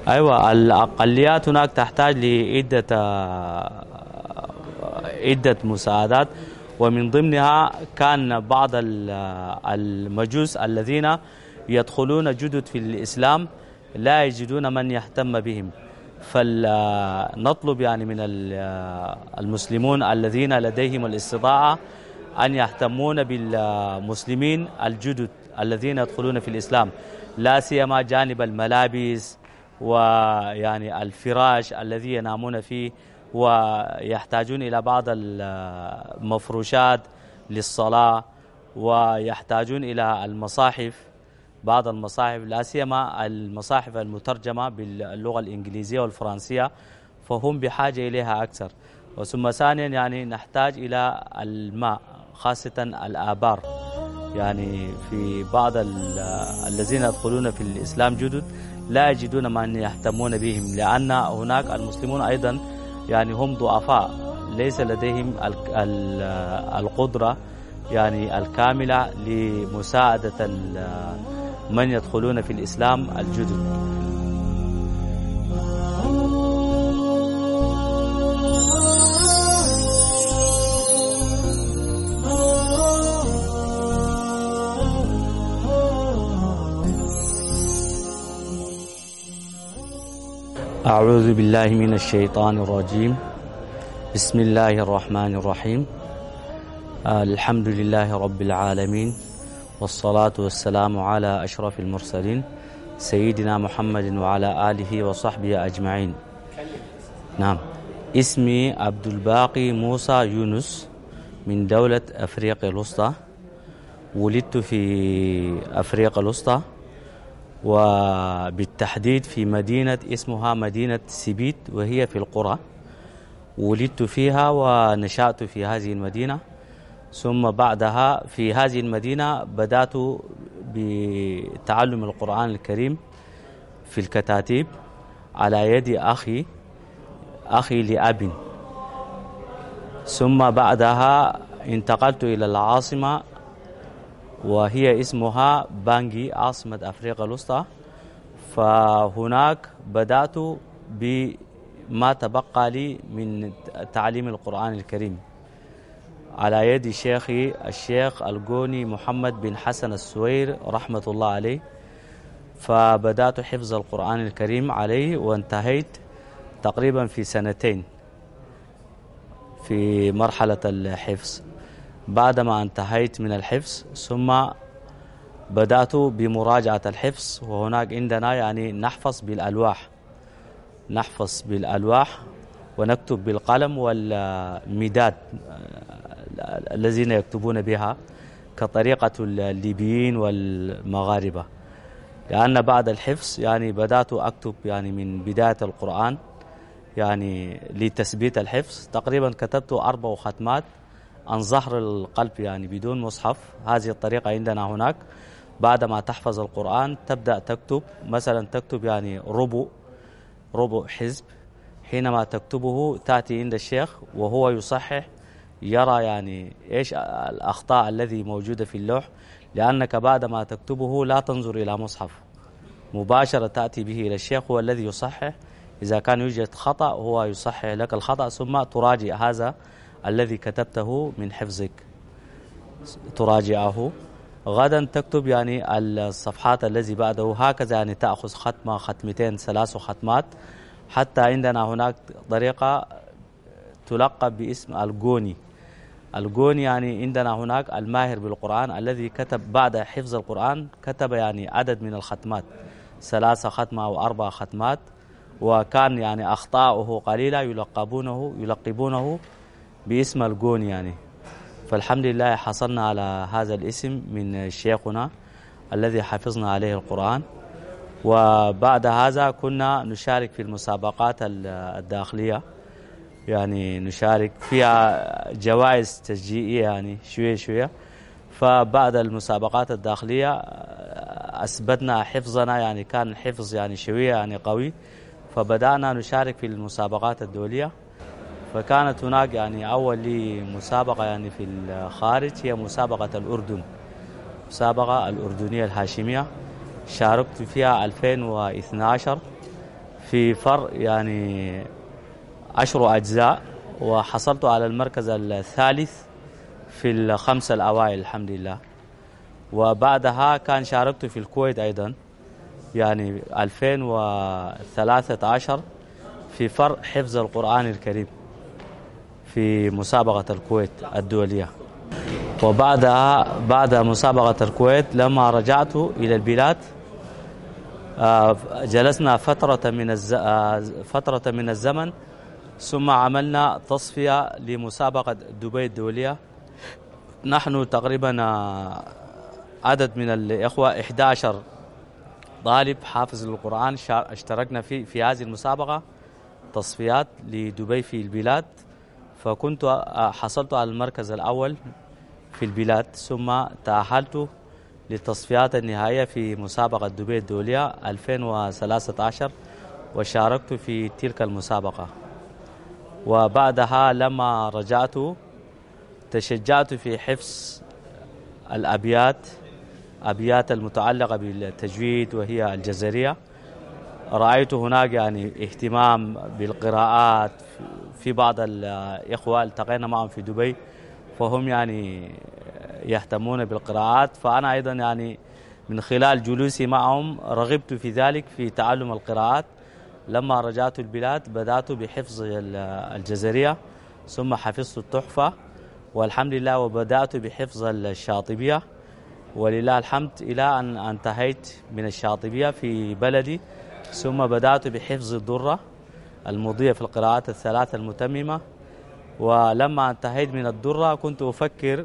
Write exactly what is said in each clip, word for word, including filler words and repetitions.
أيوة، الأقليات هناك تحتاج لعدة عدة مساعدات، ومن ضمنها كان بعض المجوس الذين يدخلون جدد في الإسلام لا يجدون من يهتم بهم، فنطلب يعني من المسلمون الذين لديهم الاستطاعة أن يهتمون بالمسلمين الجدد الذين يدخلون في الإسلام، لا سيما جانب الملابس ويعني الفراش الذي ينامون فيه، ويحتاجون إلى بعض المفروشات للصلاة، ويحتاجون إلى المصاحف، بعض المصاحف لا سيما المصاحف المترجمة باللغة الإنجليزية والفرنسية، فهم بحاجة إليها أكثر. وثم ثانيا يعني نحتاج إلى الماء، خاصة الآبار، يعني في بعض الذين يدخلون في الإسلام جدد لا يجدون من يهتمون بهم، لأن هناك المسلمون أيضا يعني هم ضعفاء، ليس لديهم القدرة يعني الكاملة لمساعدة من يدخلون في الإسلام الجدد. أعوذ بالله من الشيطان الرجيم. بسم الله الرحمن الرحيم. الحمد لله رب العالمين، والصلاة والسلام على أشرف المرسلين سيدنا محمد وعلى آله وصحبه أجمعين. نعم، اسمي عبد الباقي موسى يونس من دولة أفريقيا الوسطى. ولدت في أفريقيا الوسطى، وبالتحديد في مدينة اسمها مدينة سبيت، وهي في القرى. ولدت فيها ونشأت في هذه المدينة، ثم بعدها في هذه المدينة بدأت بتعلم القرآن الكريم في الكتاتيب على يد أخي أخي لأب. ثم بعدها انتقلت إلى العاصمة، وهي اسمها بانجي، عاصمة أفريقيا الوسطى. فهناك بدأت بما تبقى لي من تعليم القرآن الكريم على يد شيخي الشيخ الجوني محمد بن حسن السوير رحمة الله عليه. فبدأت حفظ القرآن الكريم عليه، وانتهيت تقريبا في سنتين في مرحلة الحفظ. بعدما انتهيت من الحفظ ثم بدأت بمراجعة الحفظ، وهناك عندنا يعني نحفظ بالألواح نحفظ بالألواح ونكتب بالقلم والمداد الذين يكتبون بها كطريقة الليبيين والمغاربة. لأن بعد الحفظ يعني بدأت أكتب يعني من بداية القرآن يعني لتثبيت الحفظ. تقريبا كتبت أربع ختمات عن ظهر القلب يعني بدون مصحف. هذه الطريقة عندنا هناك. بعدما تحفظ القرآن تبدأ تكتب، مثلا تكتب يعني ربع ربع حزب. حينما تكتبه تأتي عند الشيخ وهو يصحح، يرى يعني إيش الأخطاء الذي موجودة في اللوح، لأنك بعدما تكتبه لا تنظر إلى مصحف، مباشرة تأتي به إلى الشيخ هو الذي يصحح. إذا كان يوجد خطأ هو يصحح لك الخطأ، ثم تراجع هذا الذي كتبته من حفظك، تراجعه. غدا تكتب يعني الصفحات الذي بعده، هكذا يعني تأخذ ختمة ختمتين ثلاث ختمات، حتى عندنا هناك طريقة تلقب باسم الجوني. الجوني يعني عندنا هناك الماهر بالقرآن الذي كتب بعد حفظ القرآن كتب يعني عدد من الختمات، ثلاثة ختمة أو أربع ختمات، وكان يعني أخطاؤه قليلة، يلقبونه يلقبونه باسم الجوني يعني. فالحمد لله حصلنا على هذا الاسم من شيخنا الذي حفظنا عليه القرآن. وبعد هذا كنا نشارك في المسابقات الداخلية، يعني نشارك فيها جوائز تشجيعية يعني شوية شوية. فبعد المسابقات الداخلية أثبتنا حفظنا، يعني كان حفظ يعني شوية يعني قوي، فبدأنا نشارك في المسابقات الدولية. فكانت هناك يعني أول لي مسابقة يعني في الخارج، هي مسابقة الأردن، مسابقة الأردنية الهاشمية. شاركت فيها ألفين واثني عشر في فرق يعني عشر أجزاء، وحصلت على المركز الثالث في الخمسة الأوائل الحمد لله. وبعدها كان شاركت في الكويت أيضا يعني ألفين وثلاثة عشر في فرق حفظ القرآن الكريم في مسابقة الكويت الدولية. وبعدها بعد مسابقة الكويت لما رجعت إلى البلاد جلسنا فترة من فترة من الزمن، ثم عملنا تصفية لمسابقة دبي الدولية. نحن تقريبا عدد من الإخوة إحدى عشر طالب حافظ للقرآن اشتركنا في في هذه المسابقة تصفيات لدبي في البلاد، فكنت حصلت على المركز الأول في البلاد، ثم تأهلت للتصفيات النهائية في مسابقة دبي الدولية ألفين وثلاثة عشر وشاركت في تلك المسابقة. وبعدها لما رجعت تشجعت في حفظ الأبيات أبيات المتعلقة بالتجويد وهي الجزرية. رأيت هناك يعني اهتمام بالقراءات في بعض الإخوة التقينا معهم في دبي، فهم يعني يهتمون بالقراءات، فأنا أيضا يعني من خلال جلوسي معهم رغبت في ذلك في تعلم القراءات. لما رجعت البلاد بدأت بحفظ الجزرية، ثم حفظت التحفة والحمد لله، وبدأت بحفظ الشاطبية ولله الحمد إلى أن انتهيت من الشاطبية في بلدي، ثم بدأت بحفظ الدرة المضية في القراءات الثلاث المتممة. ولما انتهيت من الدرة كنت أفكر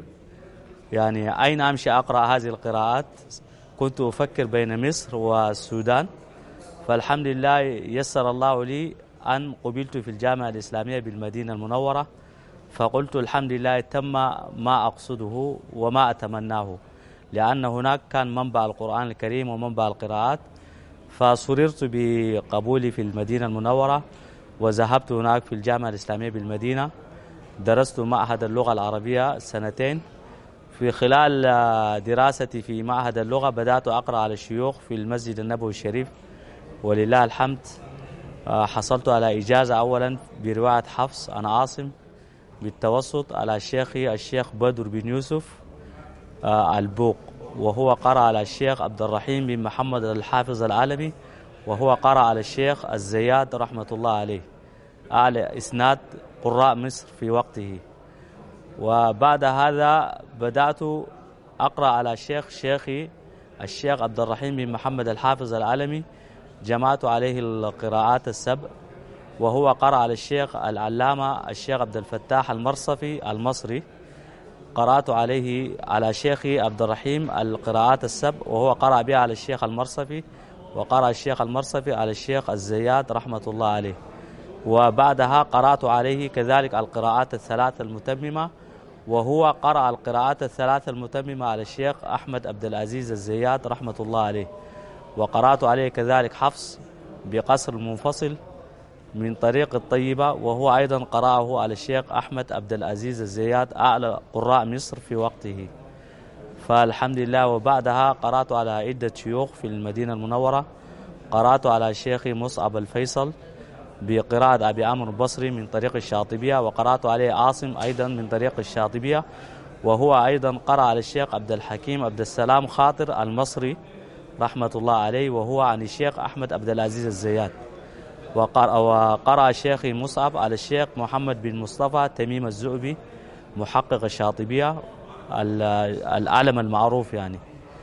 يعني أين أمشي أقرأ هذه القراءات. كنت أفكر بين مصر والسودان، فالحمد لله يسر الله لي أن قبلت في الجامعة الإسلامية بالمدينة المنورة، فقلت الحمد لله تم ما أقصده وما أتمناه، لأن هناك كان منبع القرآن الكريم ومنبع القراءات. فسررت بقبولي في المدينة المنورة وذهبت هناك في الجامعة الإسلامية بالمدينة، درست معهد اللغة العربية سنتين. في خلال دراستي في معهد اللغة بدأت أقرأ على الشيوخ في المسجد النبوي الشريف، ولله الحمد حصلت على إجازة أولا برواية حفص أنا عاصم بالتوسط على شيخي الشيخ بدر بن يوسف البوق، وهو قرأ على الشيخ عبد الرحيم بن محمد الحافظ العالمي، وهو قرأ على الشيخ الزيات رحمة الله عليه، أعلى إسناد قراء مصر في وقته. وبعد هذا بدأت أقرأ على الشيخ شيخي الشيخ عبد الرحيم بن محمد الحافظ العالمي، جمعت عليه القراءات السبع، وهو قرأ على الشيخ العلامة الشيخ عبد الفتاح المرصفي المصري، قرأت عليه على شيخي عبد الرحيم القراءات السبع، وهو قرأ بها على الشيخ المرصفي، وقرأ الشيخ المرصفي على الشيخ الزيات رحمة الله عليه. وبعدها قرأت عليه كذلك القراءات الثلاث المتممة، وهو قرأ القراءات الثلاث المتممة على الشيخ أحمد عبد العزيز الزيات رحمة الله عليه. وقرأت عليه كذلك حفص بقصر المنفصل من طريق الطيبة، وهو أيضا قرأه على الشيخ أحمد عبد العزيز الزيات أعلى قراء مصر في وقته، فالحمد لله. وبعدها قرأت على عدة شيوخ في المدينة المنورة، قرأت على الشيخ مصعب الفيصل بقراءة أبي عمرو البصري من طريق الشاطبية، وقرأت عليه عاصم أيضا من طريق الشاطبية، وهو أيضا قرأ على الشيخ عبد الحكيم عبد السلام خاطر المصري رحمة الله عليه، وهو عن الشيخ أحمد عبد العزيز الزيات. وقرأ الشيخ مصعب على الشيخ محمد بن مصطفى تميم الزؤبي محقق الشاطبية العالم المعروف يعني.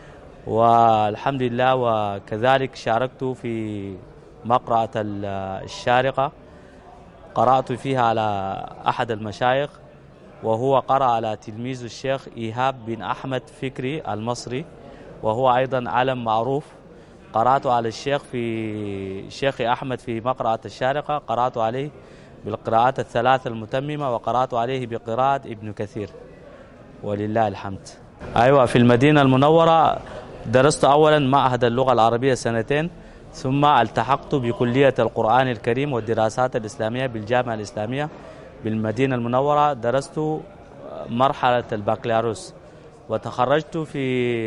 والحمد لله. وكذلك شاركت في مقرأة الشارقة، قرأت فيها على أحد المشايخ، وهو قرأ على تلميذ الشيخ إيهاب بن أحمد فكري المصري، وهو أيضا عالم معروف. قرأت على الشيخ في شيخ أحمد في مقرأة الشارقة، قرأت عليه بالقراءات الثلاث المتممة، وقرأت عليه بقراءة ابن كثير ولله الحمد. أيوة، في المدينة المنورة درست أولا معهد اللغة العربية سنتين، ثم التحقت بكلية القرآن الكريم والدراسات الإسلامية بالجامعة الإسلامية بالمدينة المنورة. درست مرحلة البكالوريوس وتخرجت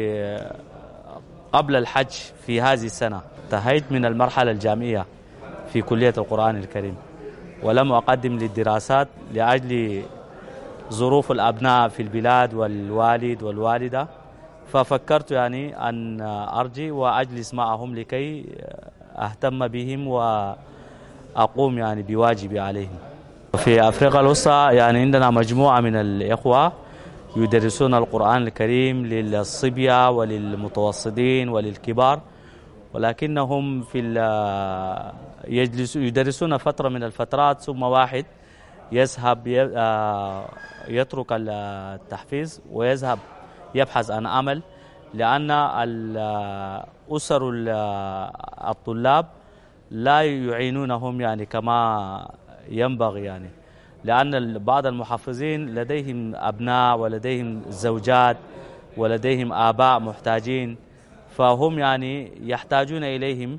في قبل الحج في هذه السنة. انتهيت من المرحلة الجامعية في كلية القرآن الكريم، ولم أقدم للدراسات لأجل ظروف الأبناء في البلاد والوالد والوالدة، ففكرت يعني أن أرجع وأجلس معهم لكي أهتم بهم وأقوم يعني بواجبي عليهم. في أفريقيا الوسطى يعني عندنا مجموعة من الإخوة يدرسون القرآن الكريم للصبية وللمتوسطين وللكبار، ولكنهم في يجلس يدرسون فترة من الفترات ثم واحد يذهب يترك التحفيظ ويذهب يبحث عن عمل، لأن أسر الطلاب لا يعينونهم يعني كما ينبغي، يعني لأن بعض المحفظين لديهم أبناء ولديهم زوجات ولديهم آباء محتاجين، فهم يعني يحتاجون إليهم،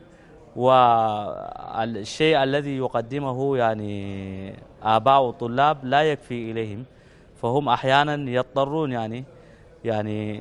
والشيء الذي يقدمه يعني آباء الطلاب لا يكفي إليهم، فهم أحيانا يضطرون يعني يعني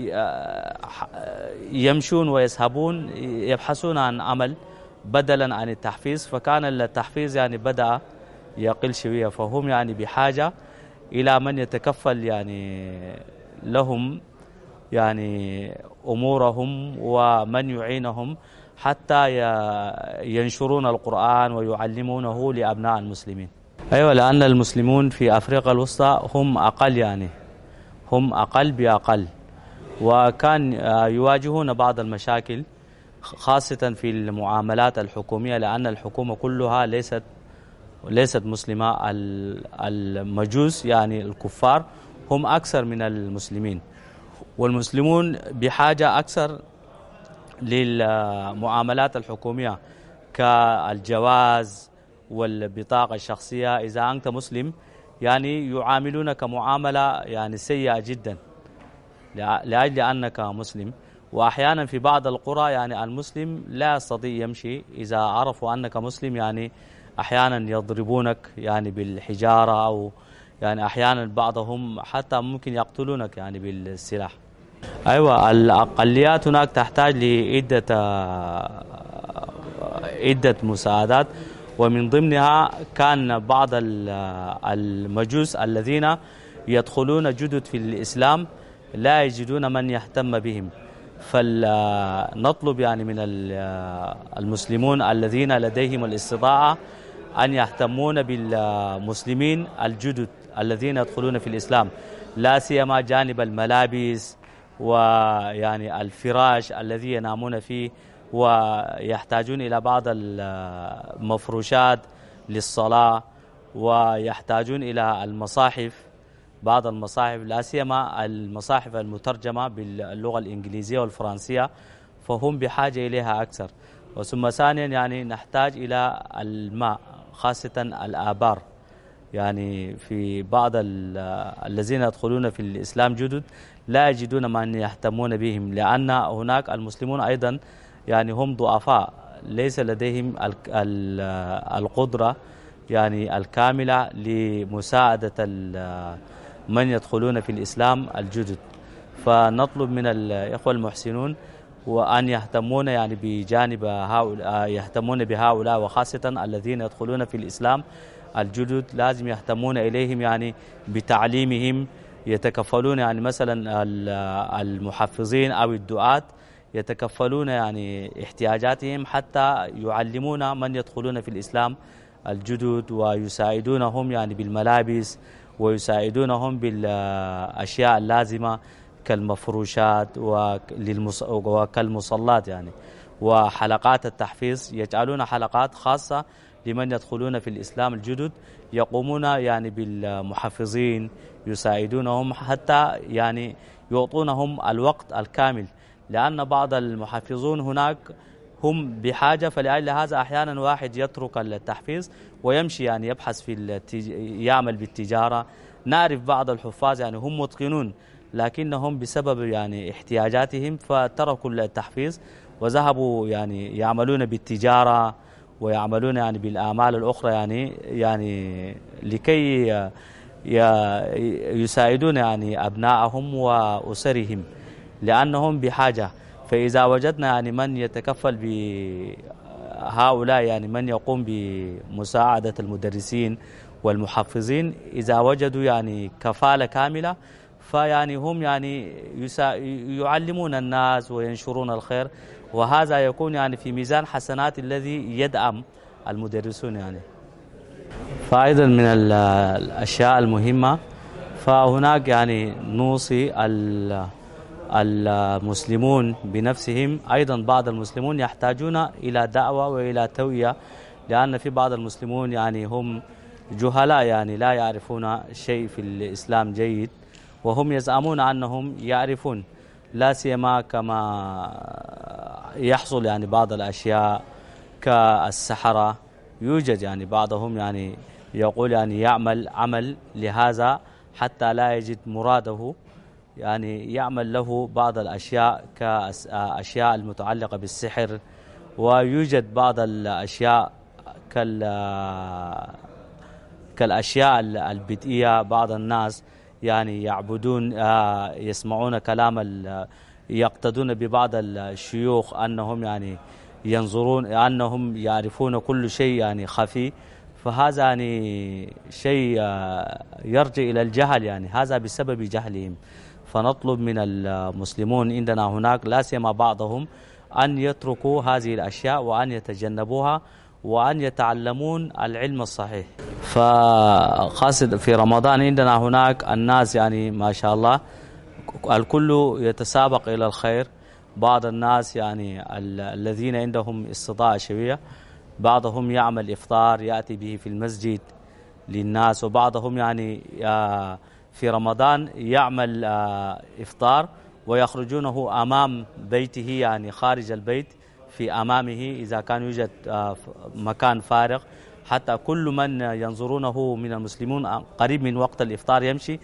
يمشون ويذهبون يبحثون عن عمل بدلا عن التحفيز، فكان التحفيز يعني بدأ يقل شوية، فهم يعني بحاجة إلى من يتكفل يعني لهم يعني أمورهم ومن يعينهم حتى ينشرون القرآن ويعلمونه لأبناء المسلمين. أيوة، لأن المسلمون في أفريقيا الوسطى هم أقل يعني هم أقل بأقل، وكان يواجهون بعض المشاكل خاصة في المعاملات الحكومية، لأن الحكومة كلها ليست ليست مسلمة. المجوس يعني الكفار هم أكثر من المسلمين، والمسلمون بحاجة أكثر للمعاملات الحكومية كالجواز والبطاقة الشخصية. إذا أنت مسلم يعني يعاملونك معاملة يعني سيئة جدا لأجل أنك مسلم، وأحيانا في بعض القرى يعني المسلم لا يستطيع يمشي إذا عرفوا أنك مسلم، يعني أحيانا يضربونك يعني بالحجارة، أو يعني أحيانا بعضهم حتى ممكن يقتلونك يعني بالسلاح. أيوة، الأقليات هناك تحتاج لعدة عدة مساعدات، ومن ضمنها كان بعض المجوس الذين يدخلون جدد في الإسلام لا يجدون من يهتم بهم، فنطلب يعني من المسلمون الذين لديهم الاستطاعة أن يهتمون بالمسلمين الجدد الذين يدخلون في الإسلام، لا سيما جانب الملابس ويعني الفراش الذي ينامون فيه، ويحتاجون إلى بعض المفروشات للصلاة، ويحتاجون إلى المصاحف، بعض المصاحف لا سيما المصاحف المترجمة باللغة الإنجليزية والفرنسية، فهم بحاجة إليها أكثر. وثم ثانيا يعني نحتاج إلى الماء، خاصة الآبار، يعني في بعض الذين يدخلون في الإسلام جدد لا يجدون من يهتمون بهم، لأن هناك المسلمون أيضا يعني هم ضعفاء، ليس لديهم القدرة يعني الكاملة لمساعدة من يدخلون في الإسلام الجدد، فنطلب من الإخوة المحسنون وأن يهتمون يعني بجانب هؤلاء، يهتمون بهؤلاء، وخاصة الذين يدخلون في الإسلام الجدد لازم يهتمون إليهم يعني بتعليمهم، يتكفلون يعني مثلا المحفظين أو الدعاة يتكفلون يعني احتياجاتهم حتى يعلمون من يدخلون في الإسلام الجدد، ويساعدونهم يعني بالملابس، ويساعدونهم بالأشياء اللازمة كالمفروشات وكالمصلات يعني، وحلقات التحفيظ. يجعلون حلقات خاصة لمن يدخلون في الإسلام الجدد، يقومون يعني بالمحفظين، يساعدونهم حتى يعني يعطونهم الوقت الكامل، لأن بعض المحفظون هناك هم بحاجة، فلأجل هذا أحيانا واحد يترك التحفيظ ويمشي يعني يبحث في التج... يعمل بالتجارة. نعرف بعض الحفاظ يعني هم متقنون، لكنهم بسبب يعني احتياجاتهم فتركوا التحفيظ وذهبوا يعني يعملون بالتجارة ويعملون يعني بالأعمال الأخرى، يعني يعني لكي يساعدون يعني أبنائهم وأسرهم، لأنهم بحاجة. فإذا وجدنا يعني من يتكفل هؤلاء يعني من يقوم بمساعدة المدرسين والمحفظين إذا وجدوا يعني كفالة كاملة فيعني هم يعني يعلمون الناس وينشرون الخير، وهذا يكون يعني في ميزان حسنات الذي يدعم المدرسون يعني. فأيضا من الأشياء المهمة فهناك يعني نوصي المسلمون بنفسهم، أيضا بعض المسلمون يحتاجون إلى دعوة وإلى توعية، لأن في بعض المسلمون يعني هم جهلاء يعني لا يعرفون شيء في الإسلام جيد، وهم يزعمون أنهم يعرفون، لا سيما كما يحصل يعني بعض الأشياء كالسحرة. يوجد يعني بعضهم يعني يقول يعني يعمل عمل لهذا حتى لا يجد مراده، يعني يعمل له بعض الأشياء كأشياء المتعلقة بالسحر. ويوجد بعض الأشياء كالأشياء البدئية، بعض الناس يعني يعبدون يسمعون كلام يقتدون ببعض الشيوخ أنهم يعني ينظرون أنهم يعرفون كل شيء يعني خفي، فهذا يعني شيء يرجع إلى الجهل، يعني هذا بسبب جهلهم. فنطلب من المسلمون عندنا هناك لا سيما بعضهم أن يتركوا هذه الأشياء وأن يتجنبوها وأن يتعلمون العلم الصحيح. فخاصة في رمضان عندنا هناك الناس يعني ما شاء الله الكل يتسابق إلى الخير. بعض الناس يعني الذين عندهم استطاعة شوية بعضهم يعمل إفطار يأتي به في المسجد للناس، وبعضهم يعني في رمضان يعمل إفطار ويخرجونه أمام بيته، يعني خارج البيت في أمامه إذا كان يوجد مكان فارغ، حتى كل من ينظرونه من المسلمون قريب من وقت الإفطار يمشي،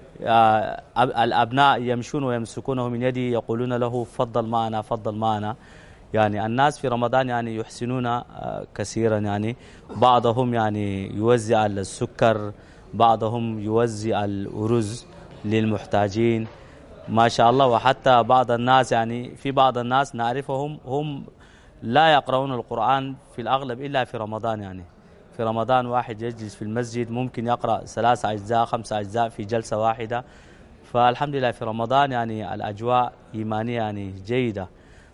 الأبناء يمشون ويمسكونه من يده يقولون له فضل معنا فضل معنا. يعني الناس في رمضان يعني يحسنون كثيرا، يعني بعضهم يعني يوزع السكر، بعضهم يوزع الأرز للمحتاجين ما شاء الله. وحتى بعض الناس يعني في بعض الناس نعرفهم هم لا يقرؤون القرآن في الأغلب إلا في رمضان، يعني في رمضان واحد يجلس في المسجد ممكن يقرأ ثلاث أجزاء خمس أجزاء في جلسة واحدة. فالحمد لله في رمضان يعني الأجواء إيمانية يعني جيدة،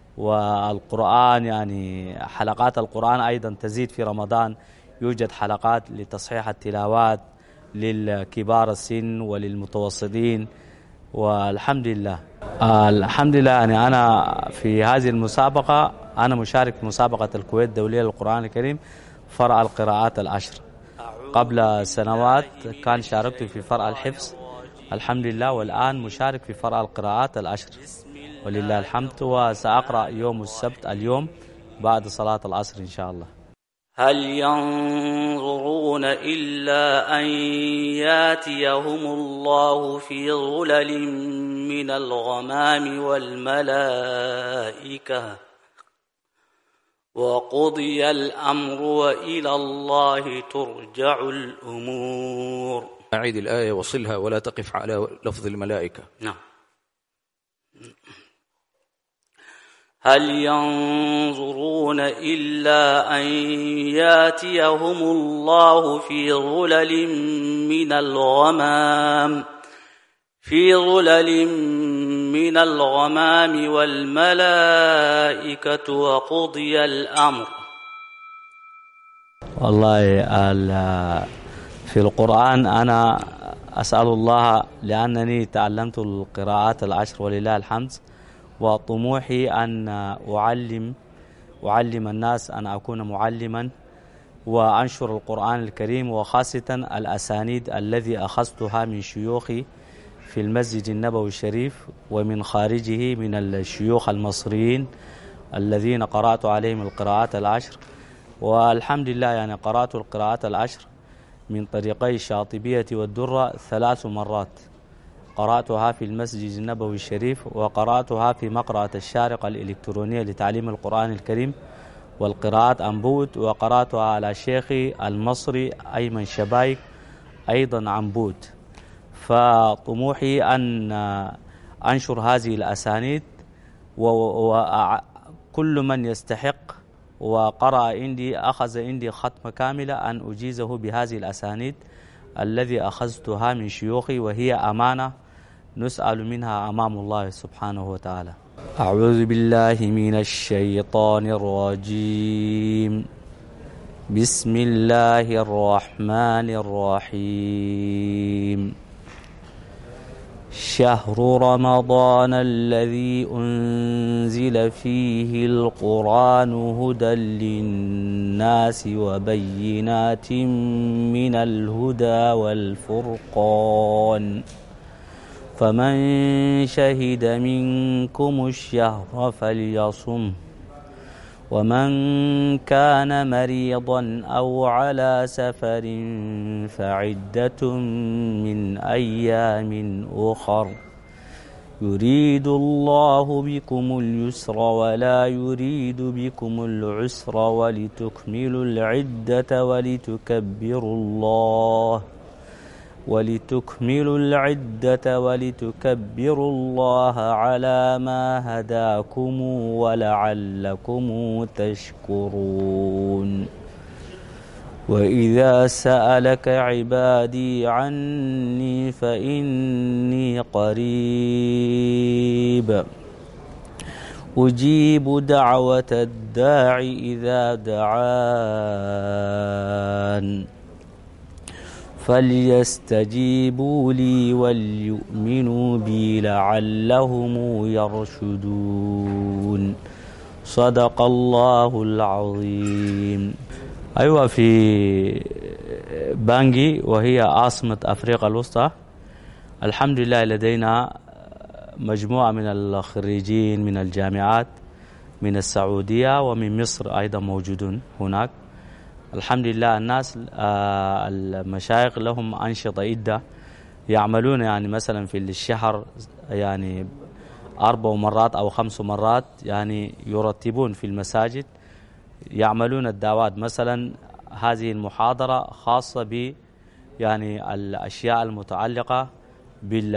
والقرآن يعني حلقات القرآن أيضا تزيد في رمضان. يوجد حلقات لتصحيح التلاوات للكبار السن وللمتوسطين، والحمد لله. الحمد لله يعني أنا في هذه المسابقة أنا مشارك في مسابقة الكويت الدولية للقرآن الكريم فرع القراءات العشر. قبل سنوات كان شاركت في فرع الحفظ الحمد لله، والآن مشارك في فرع القراءات العشر ولله الحمد، وسأقرأ يوم السبت اليوم بعد صلاة العصر إن شاء الله. هل ينظرون إلا أن ياتيهم الله في ظلل من الغمام والملائكة وقضي الأمر وإلى الله ترجع الأمور. أعيد الآية وصلها ولا تقف على لفظ الملائكة. نعم. هل ينظرون إلا أن ياتيهم الله في ظلل من الغمام في ظلل من الغمام والملائكة وقضي الأمر. والله في القرآن أنا أسأل الله، لأنني تعلمت القراءات العشر ولله الحمد، وطموحي أن أعلم أعلم الناس، أن أكون معلما وأنشر القرآن الكريم، وخاصة الأسانيد الذي أخذتها من شيوخي في المسجد النبوي الشريف ومن خارجه من الشيوخ المصريين الذين قرأت عليهم القراءات العشر. والحمد لله يعني قرأت القراءات العشر من طريقي الشاطبية والدرة ثلاث مرات. قرأتها في المسجد النبوي الشريف، وقرأتها في مقرأة الشارقة الإلكترونية لتعليم القرآن الكريم والقراءات عنبود، وقرأتها على شيخي المصري أيمن شبايك أيضا عنبود. فطموحي أن أنشر هذه الأسانيد، وكل من يستحق وقرأ عندي أخذ عندي ختمة كاملة أن أجيزه بهذه الأسانيد الذي أخذتها من شيوخي، وهي أمانة نسأل منها أمام الله سبحانه وتعالى. أعوذ بالله من الشيطان الرجيم. بسم الله الرحمن الرحيم. شهر رمضان الذي أنزل فيه القرآن هدى للناس وبينات من الهدى والفرقان، فمن شهد منكم الشهر فليصم، ومن كان مريضا أو على سفر فعدة من أيام أخر، يريد الله بكم اليسر ولا يريد بكم العسر، ولتكملوا العدة ولتكبروا الله ولتكملوا العدة ولتكبروا الله على ما هداكم ولعلكم تشكرون. وإذا سألك عبادي عني فإني قريب أجيب دعوة الداع إذا دعان، فليستجيبوا لي وليؤمنوا بي لعلهم يرشدون. صدق الله العظيم. أيوة، في بانجي وهي عاصمة أفريقيا الوسطى الحمد لله لدينا مجموعة من الخريجين من الجامعات من السعودية ومن مصر أيضا موجودون هناك. الحمد لله الناس المشايخ لهم أنشطة عدة يعملون، يعني مثلا في الشهر يعني أربع مرات أو خمس مرات يعني يرتبون في المساجد يعملون الدعوات. مثلا هذه المحاضرة خاصة ب يعني الأشياء المتعلقة بال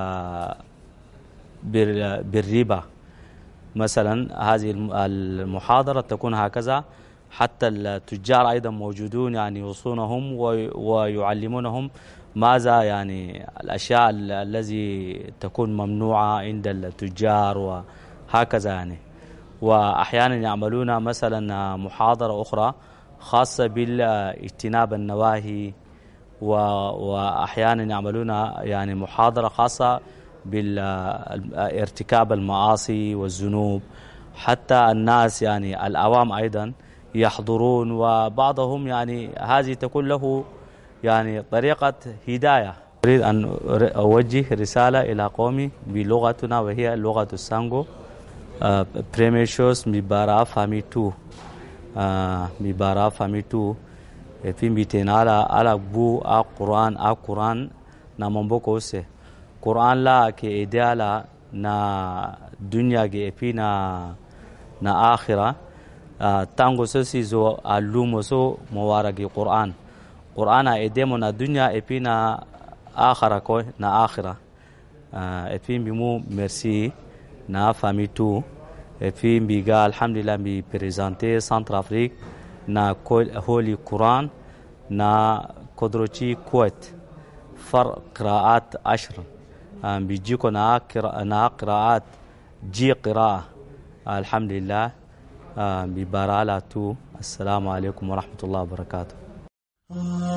بالربا. مثلا هذه المحاضرة تكون هكذا، حتى التجار أيضا موجودون يعني يوصونهم ويعلمونهم ماذا يعني الأشياء التي تكون ممنوعة عند التجار وهكذا يعني. وأحيانا يعملون مثلا محاضرة أخرى خاصة بالاجتناب النواهي، وأحيانا يعملون يعني محاضرة خاصة بالارتكاب المعاصي والذنوب. حتى الناس يعني العوام أيضا يحضرون، وبعضهم يعني هذه تكون له يعني طريقة هداية. أريد أن أوجه رسالة إلى قومي بلغتنا وهي لغة السانغو. Premier chose mi bara fami tu mi bara fami tu et puis mi tenala ala bu a Quran a Quran na mamboko se Quran la ke ideala na dunya ge et puis na na akhira tango so si zo alumo so mawara ge Quran Quran a edemo na dunya et puis na akhira ko na akhira et puis mi mu merci na famille tout. Et puis mbiga alhamdulillah mi présenter Centrafrique na Holy Quran na kodrochi Kuwait far qiraat ashr بيجيكو na قراءات جي قراءة الحمد لله ببارالة. السلام عليكم ورحمة الله وبركاته.